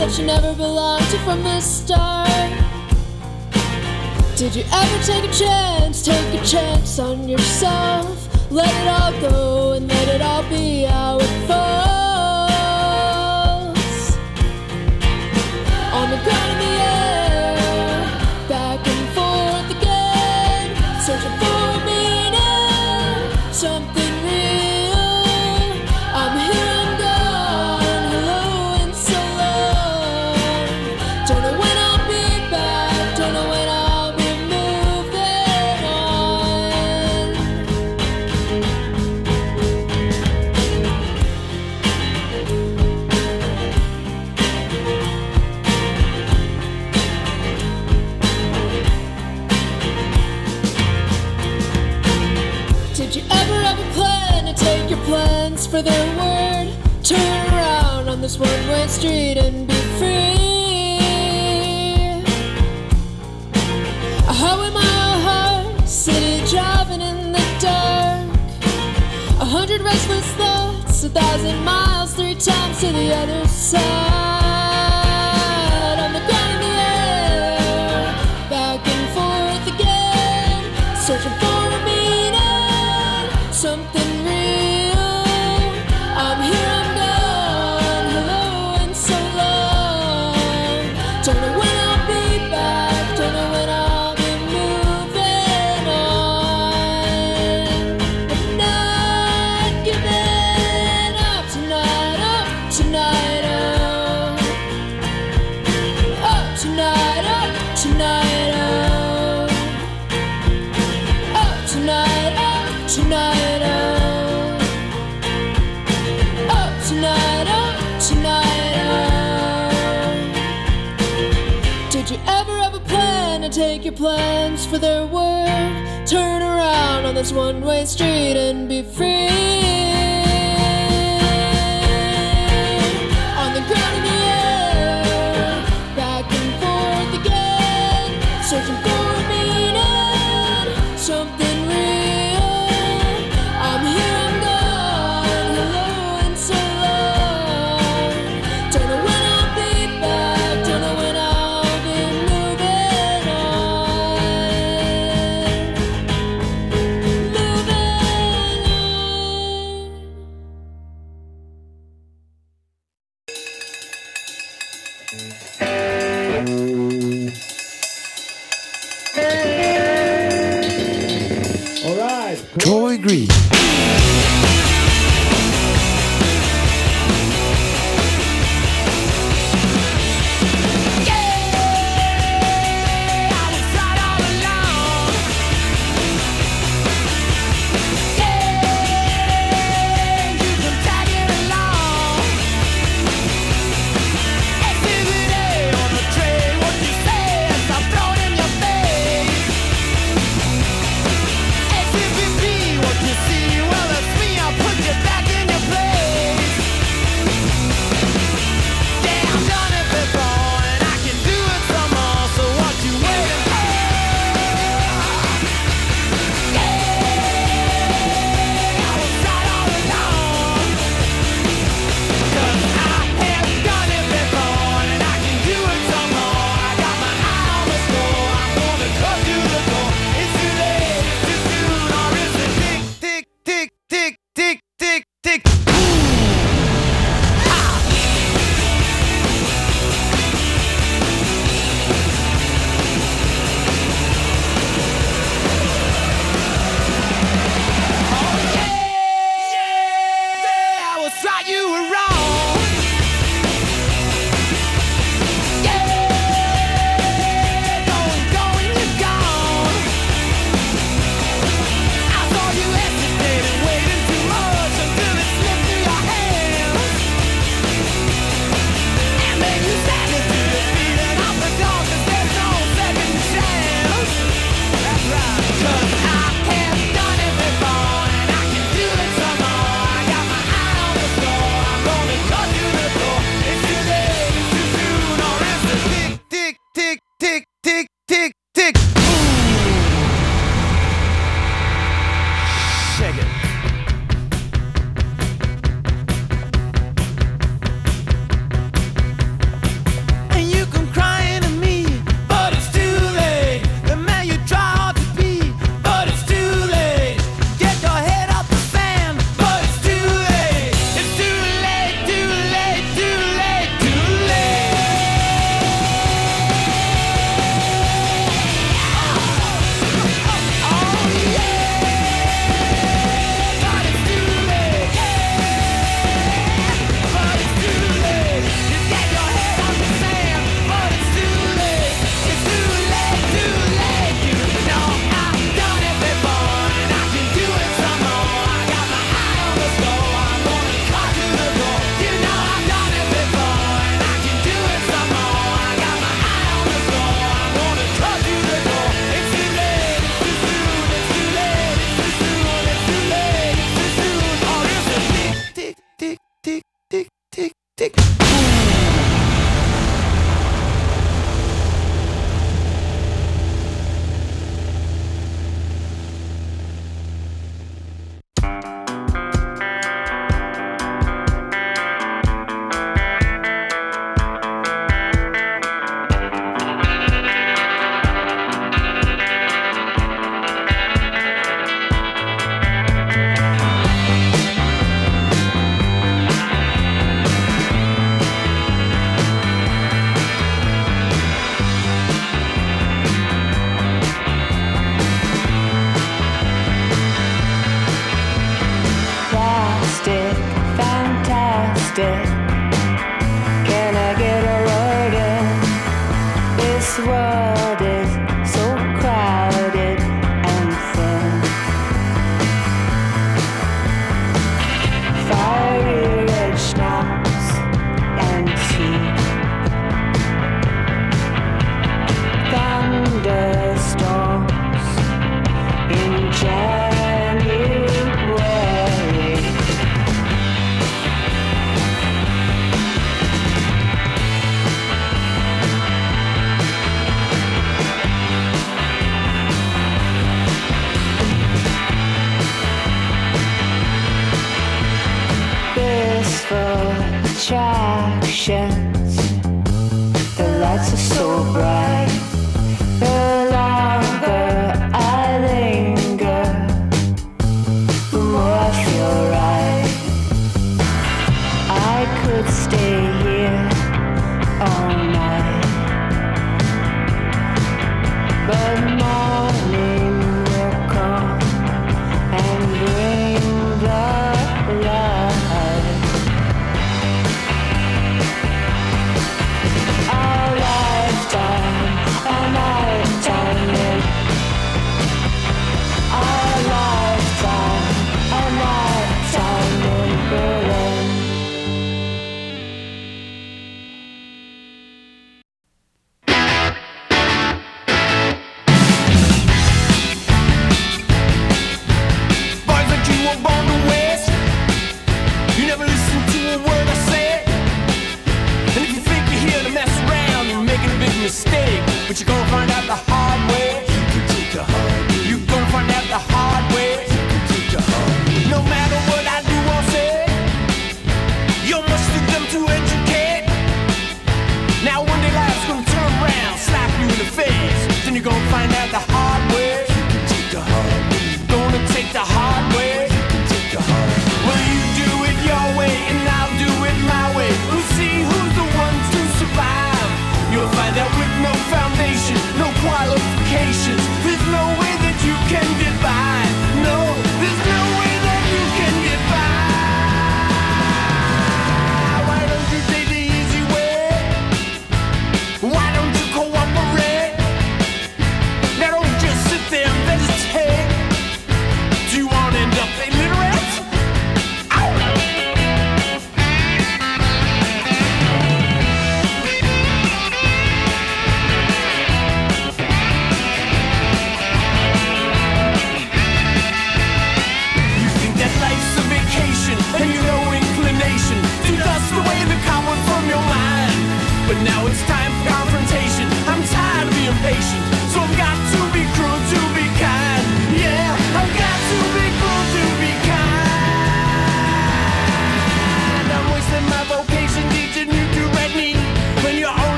that you never belonged to from the start? Did you ever take a chance on yourself? Let it all go and let it all be how it falls. On the ground in the air, back and forth again, searching for a meaning, something real. I'm here, I'm gone, hello and so long. Don't know when I'll be back, don't know when I'll be moving on. Did you ever have a plan to take your plans for their word? Turn around on this one-way street and be free. A highway-mile high city driving in the dark. 100 restless thoughts, 1,000 miles, 3 times to the other side. On the ground in the air, back and forth again, searching for a meaning, something real. I'm here, I'm gone, hello and so long. Don't know when I'll be back, don't know when I'll be moving on. But not giving up tonight, up tonight, up tonight, up tonight, up tonight, up tonight, up tonight, up tonight. Did you ever have a plan to take your plans for their word? Turn around on this one-way street and be free. On the ground in the air, back and forth again, searching for a meaning, something real. I'm here, I'm gone, hello and so long. Don't know when I'll be back, don't know when I'll be moving on. All right. Troy Green. What you see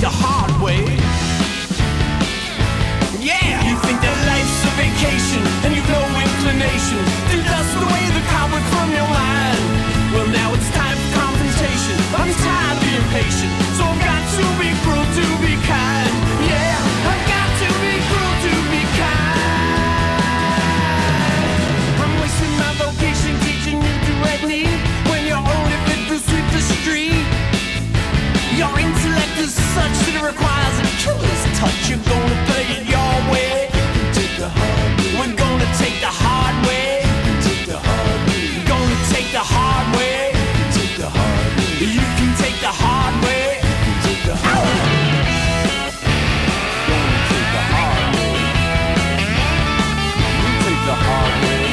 the hard way. Yeah, you think that life's a vacation and you've no inclination to dust away the cobweb from your mind. Well, now it's time for confrontation. I'm tired of being patient, so I've got to be cruel to be kind. Yeah, I've got to be cruel to be kind. I'm wasting my vocation teaching you directly when you're only fit to sweep the street. Your intellect is such that it requires a killer's touch. You're gonna play it your way. Take the hard way. We're gonna take the hard way. Take the hard way. You're gonna take the hard way. Take the hard way. You can take the hard way. Take the hard way. Gonna take the hard way. You take the hard way.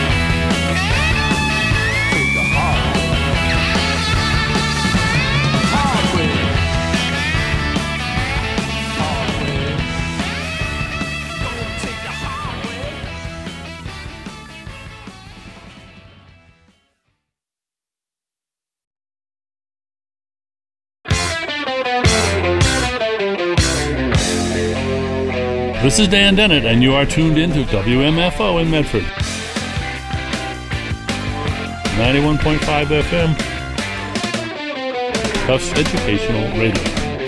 Take the hard way. Hard way. Hard way. Gonna take the hard way. This is Dan Dennett, and you are tuned in to WMFO in Medford. 91.5 FM. Tufts Educational Radio.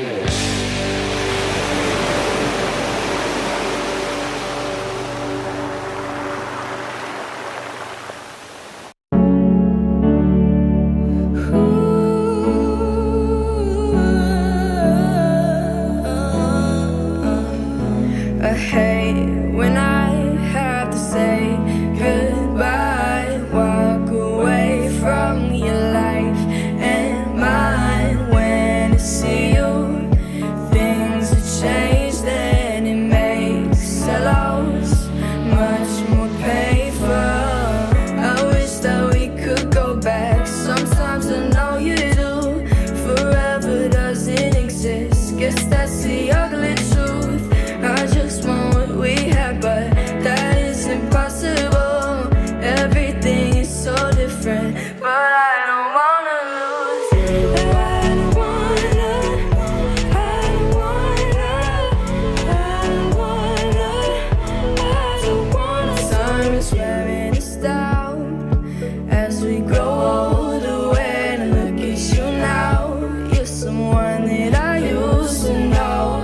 I hate when I have to say goodbye, walk away from your life and mine. When I see you, things have changed and it makes a loss much more painful. I wish that we could go back. Sometimes I know you do. Forever doesn't exist. Guess that's the ugly truth. I just want what we had, but that is impossible. Everything is so different, but I don't wanna lose. I don't wanna, I don't wanna, I don't wanna, I don't wanna. Time is wearing us down as we grow older. When I look at you now, you're someone that I used to know.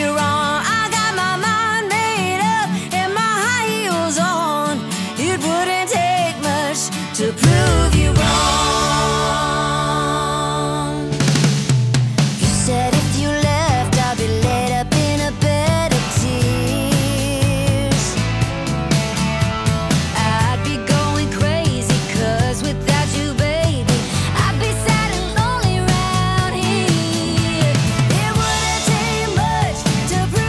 you wrong. I got my mind made up and my high heels on. It wouldn't take much to prove you wrong. You said if you left, I'd be laid up in a bed of tears. I'd be going crazy, 'cause without you, baby, I'd be sad and lonely round here. It wouldn't take much to prove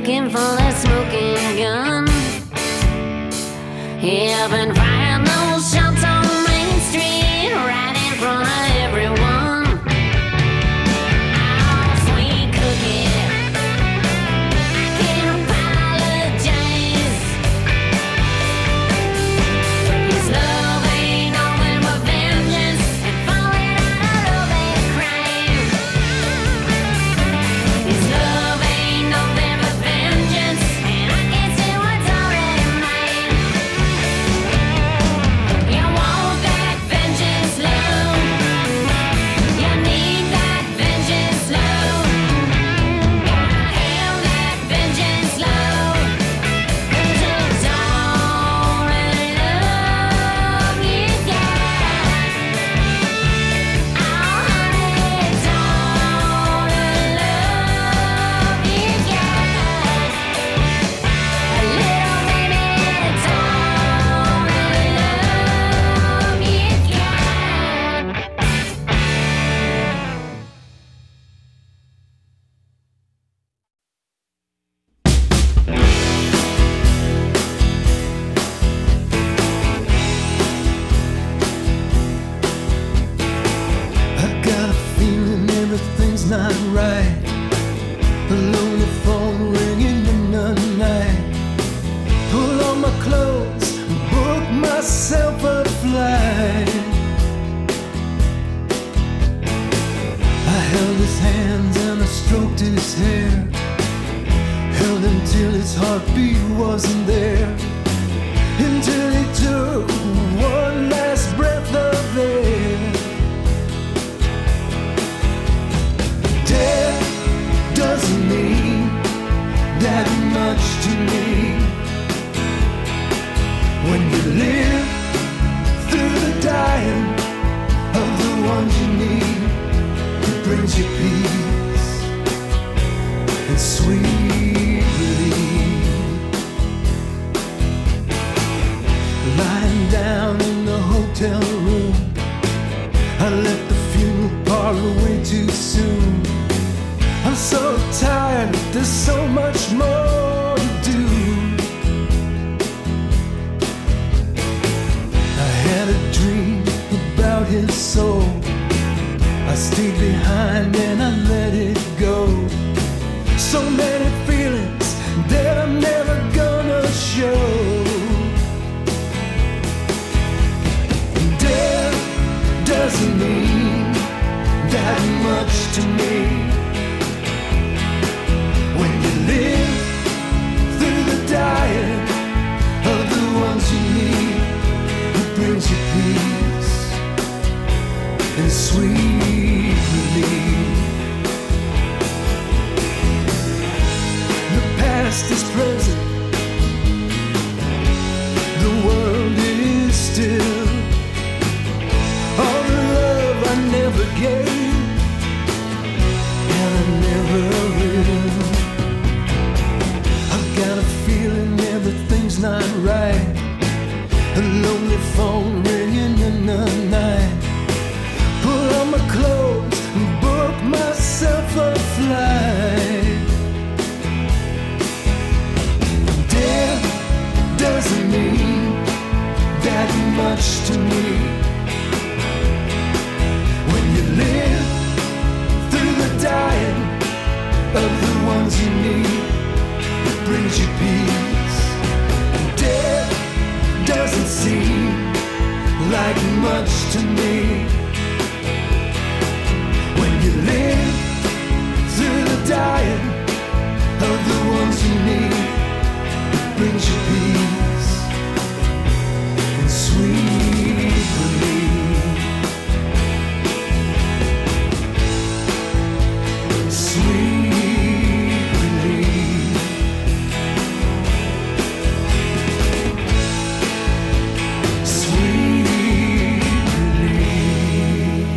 looking for a smoking gun. I've been firing those shots on Main Street, right in front of everyone. Oh, sweet cookie, I can't apologize. His love ain't nothing but vengeance and falling out of that crime. His love ain't nothing but vengeance, and I can't see what's already mine. You want that vengeance, love? You need that vengeance, love? Gotta have that vengeance, love, 'cause it's all the love you got. Oh, honey, it's all the love you got. A little baby, it's all the love you got. I got a feeling everything's not right. Alone, the phone ringing in the night. Pull on my clothes, book myself a flight. I held his hands and I stroked his hair. Held him till his heartbeat wasn't there. Until he took one last breath of air. Death doesn't mean that much to me. When you live through the dying of the ones you need, it brings you peace and sweet relief. Lying down in the hotel room, I left the funeral parlor way too soon. I'm so tired, there's so much more to do. I had a dream about his soul. I stayed behind and I let it go. So many feelings that I'm never gonna show. Death doesn't mean that much to me. When you live through the dying of the ones you need, it brings you peace and sweet relief. The past is present, the world is still. All the love I never gave, and I never will. I've got a feeling everything's not right. A lonely phone ringing in the night. Pull on my clothes and book myself a flight. Death doesn't mean that much to me. When you live through the dying of the ones you need, it brings you peace. Death doesn't seem like much to me. When you live through the dying of the ones you need, it brings you peace and sweet relief. Sweet relief. Sweet relief.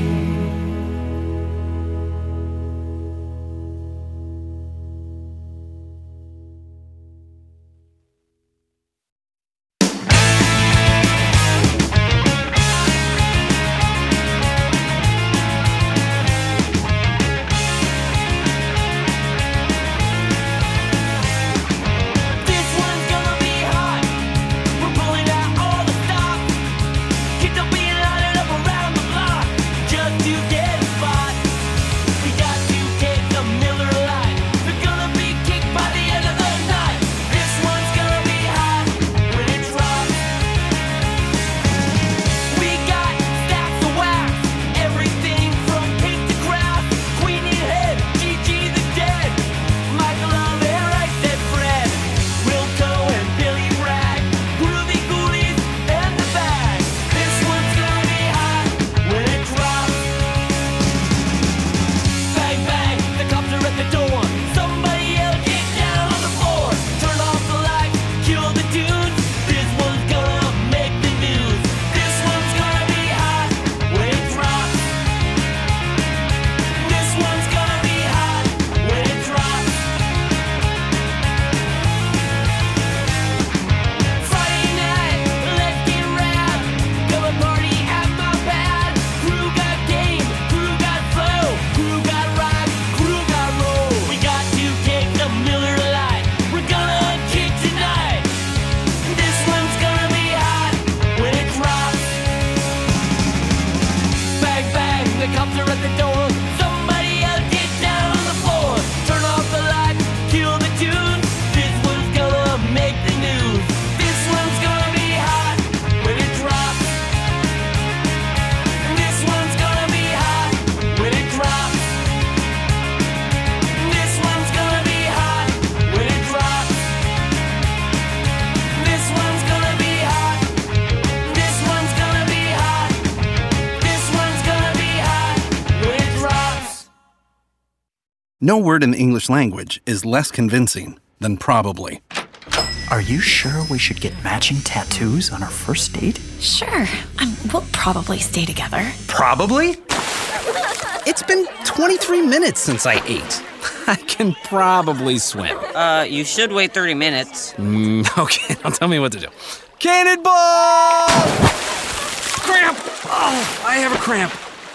No word in the English language is less convincing than probably. Are you sure we should get matching tattoos on our first date? Sure. We'll probably stay together. Probably? It's been 23 minutes since I ate. I can probably swim. You should wait 30 minutes. Okay, now tell me what to do. Cannonball! Cramp! Oh, I have a cramp.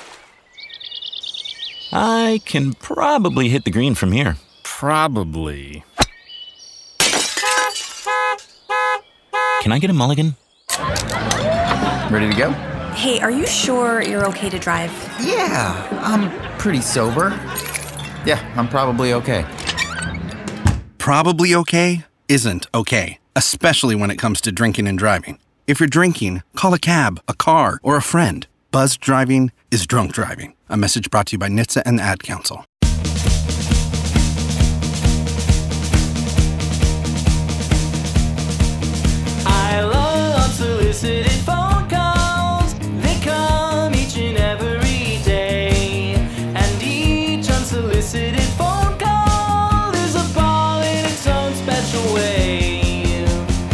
I can probably hit the green from here. Probably. Can I get a mulligan? Ready to go? Hey, are you sure you're okay to drive? Yeah, I'm pretty sober. Yeah, I'm probably okay. Probably okay isn't okay, especially when it comes to drinking and driving. If you're drinking, call a cab, a car, or a friend. Buzzed driving is drunk driving. A message brought to you by NHTSA and the Ad Council. I love unsolicited phone calls. They come each and every day. And each unsolicited phone call is a ball in its own special way.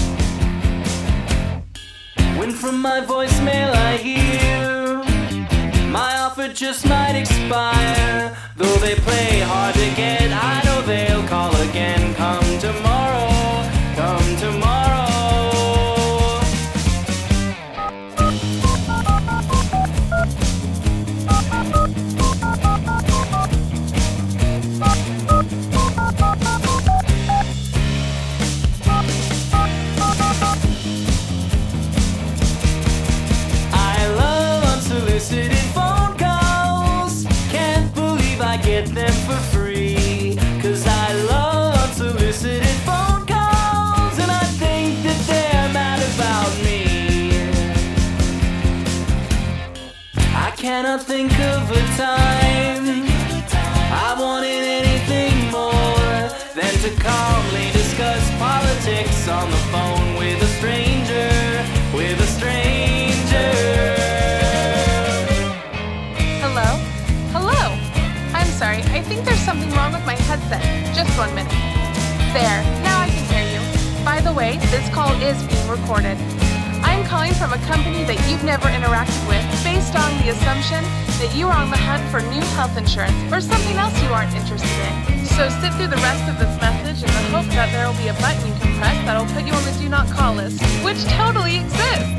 When from my voicemail I hear my offer just might expire. Though they play hard to get, I know they'll call again. Come tomorrow, come tomorrow. I love unsolicited phone calls. Can't believe I get them for free. 'Cause I love unsolicited phone calls. And I think that they're mad about me. I cannot think of a time I wanted anything more than to calmly discuss politics on the phone with a stranger, with a stranger. Hello? Hello? I'm sorry, I think there's something wrong with my headset. Just 1 minute. There, now I can hear you. By the way, this call is being recorded. I'm calling from a company that you've never interacted with based on the assumption that you are on the hunt for new health insurance or something else you aren't interested in. So sit through the rest of this message in the hope that there will be a button you can press that'll put you on the do not call list, which totally exists.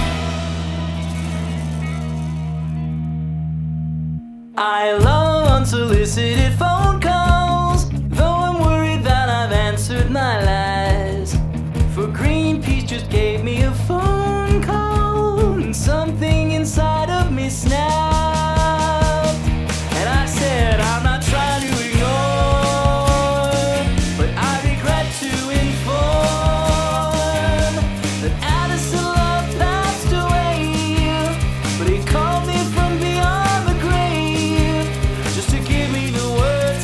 I love unsolicited phone calls, though I'm worried that I've answered my lies. For Greenpeace just gave me a phone call, and something inside of me snapped. And I said, I'm not trying to ignore, but I regret to inform that Addison Love passed away. But he called me from beyond the grave just to give me the word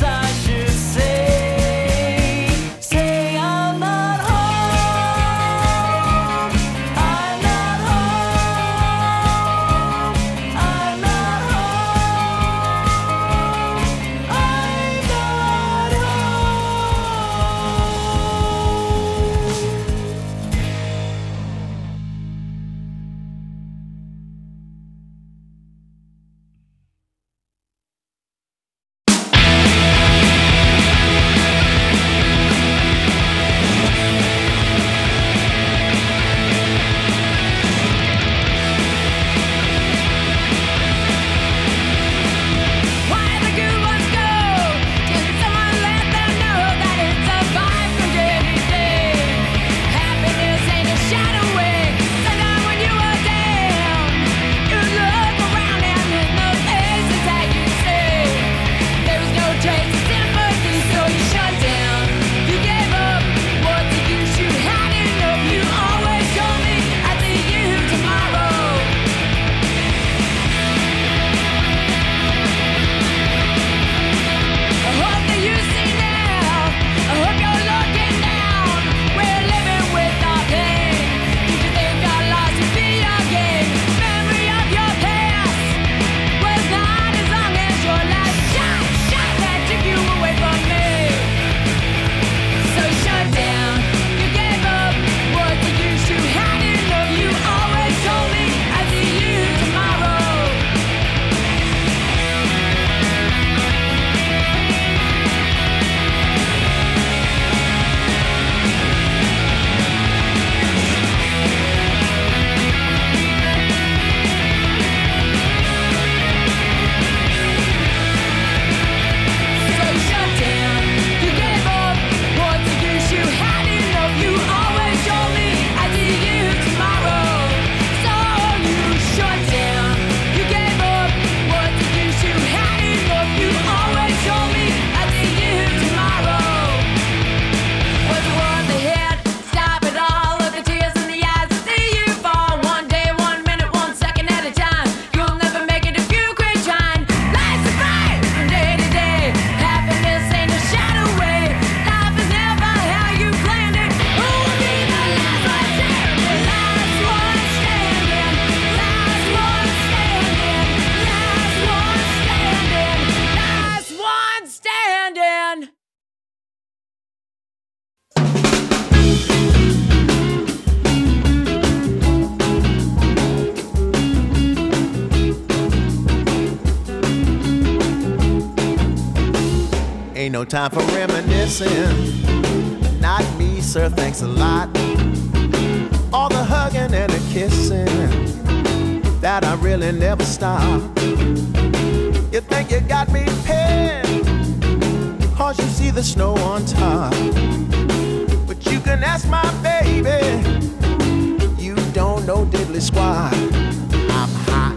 no time for reminiscing. Not me, sir, thanks a lot. All the hugging and the kissing, that I really never stop. You think you got me pinned, cause you see the snow on top. But you can ask my baby, you don't know diddly squat. I'm hot.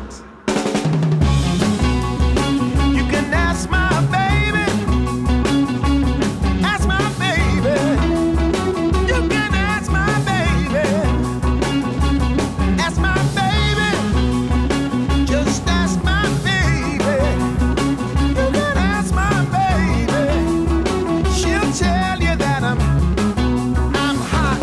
You can ask my baby, ask my baby. You can ask my baby, ask my baby. Just ask my baby. You can ask my baby. She'll tell you that I'm hot.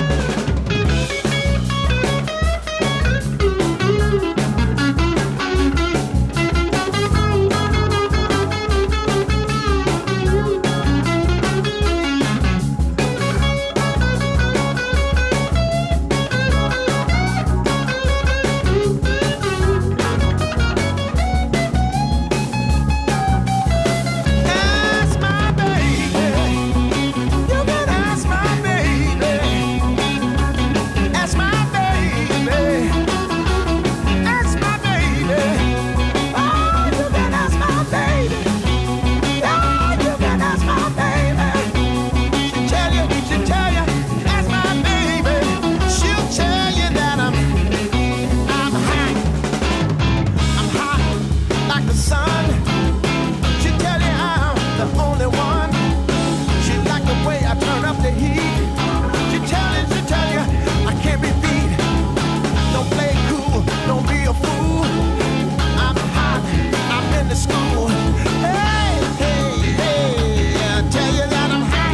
Ask my baby. You can ask my baby. Ask my baby. Ask my baby. Oh, you can ask my baby. Oh, you can ask my baby. She'll tell you, ask my baby. She'll tell you that I'm hot. I'm hot like the sun. She'll tell you I'm the only one. She like the way I turn up the heat. She'll tell you I can't be beat. Don't play cool, don't be a fool. I'm hot, I'm in the school. Hey, hey, hey, I tell you that I'm hot.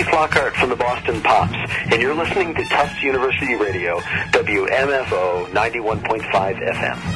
Flockhart from the Boston Pops, and you're listening to Tufts University Radio, WMFO 91.5 FM.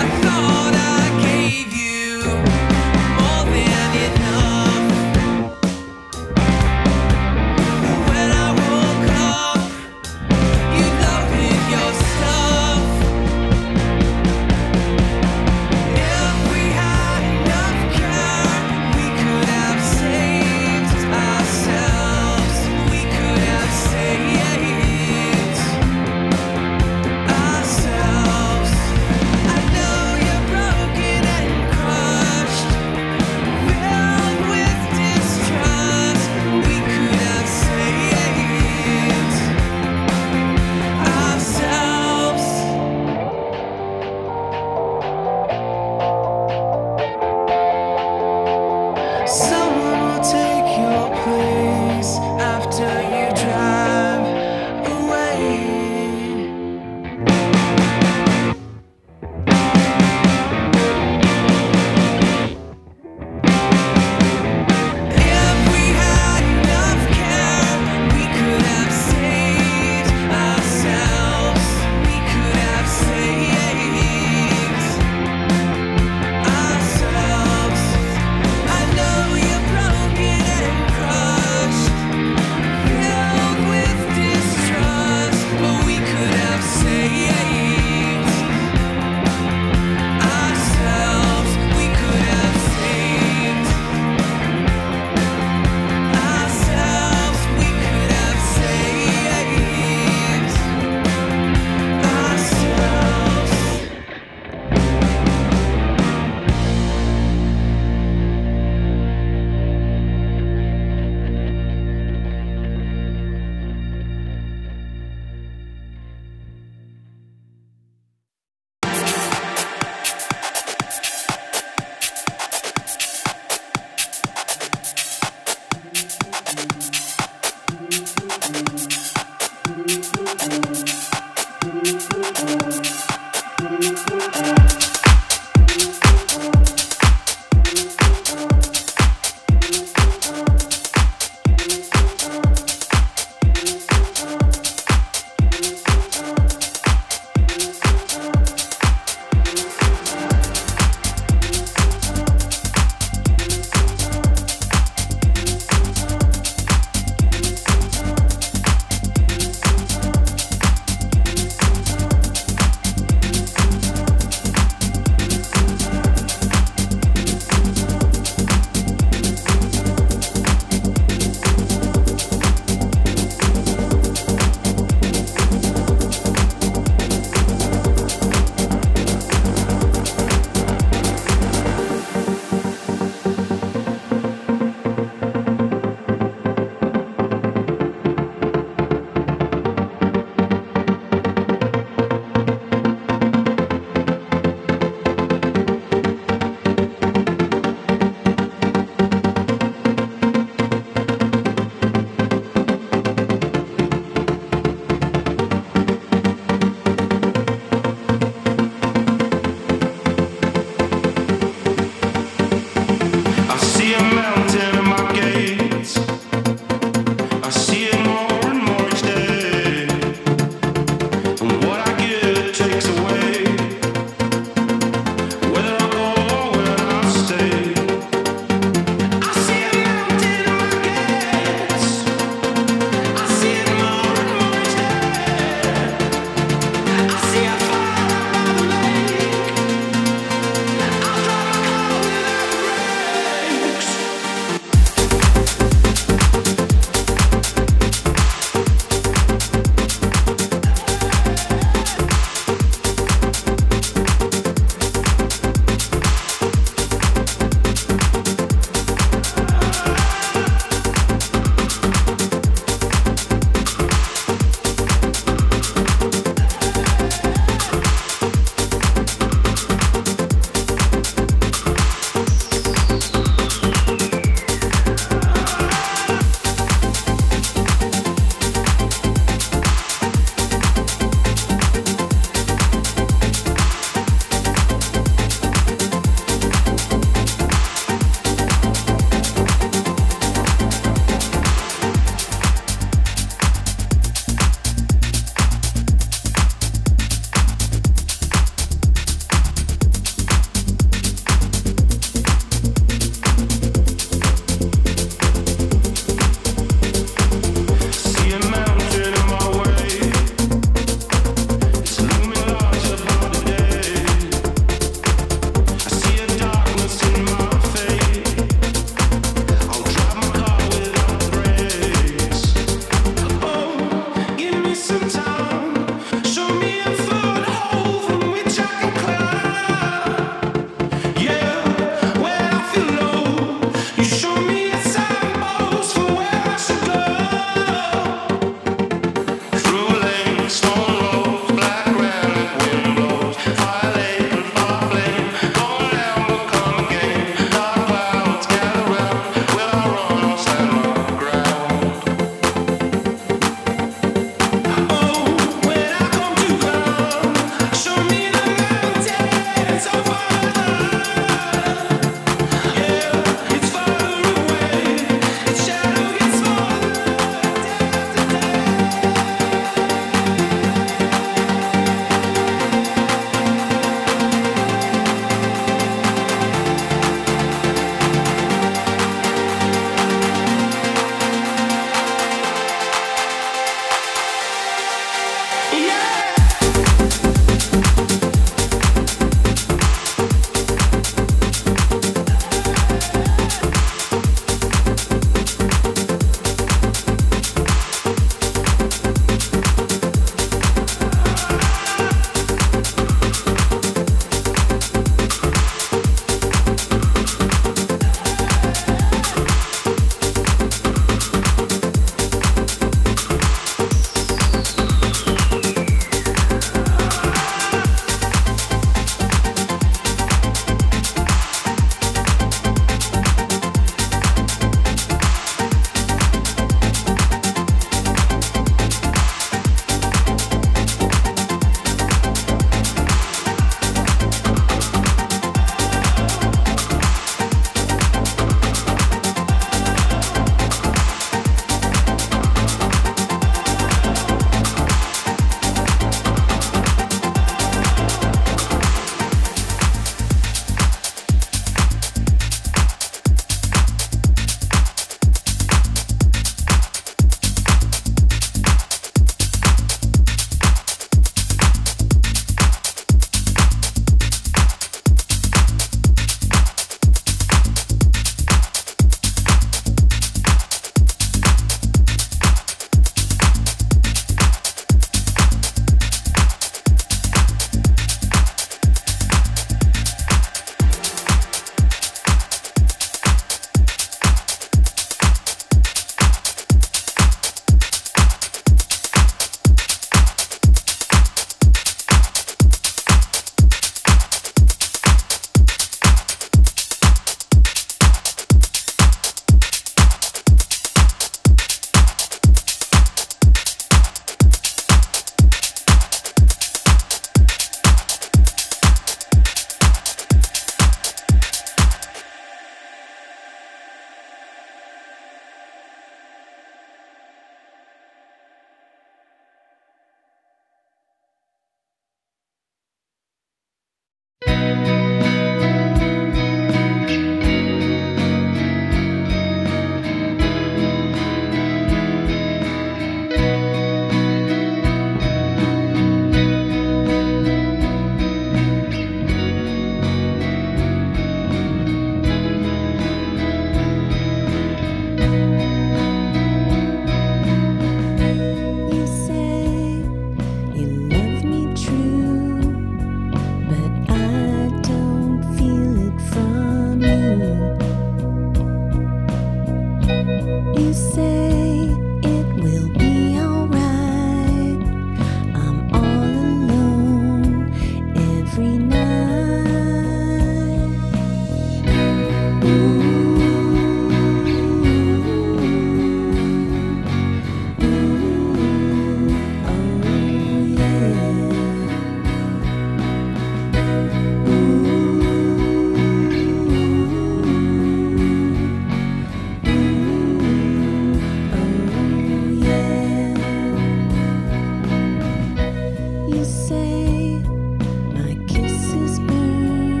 you say my kisses burn.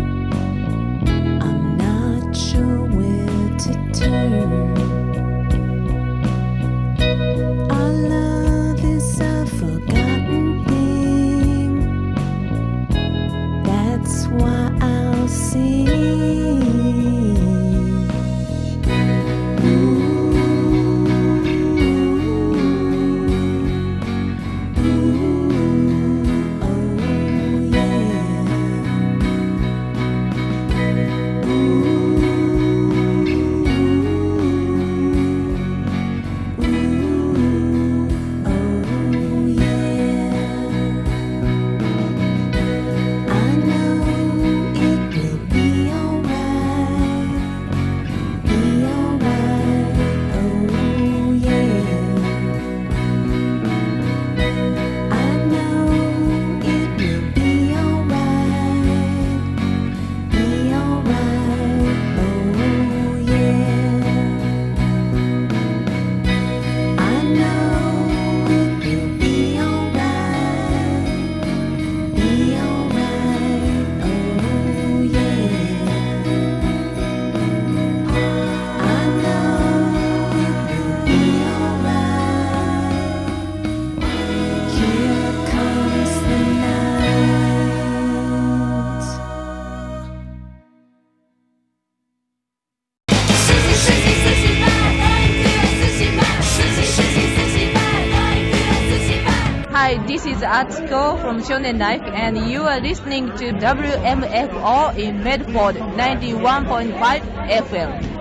I'm not sure where to turn. Our love is a forgotten thing. That's why I'll sing. Hi, this is Atsuko from Shonen Life, and you are listening to WMFO in Medford 91.5 FM.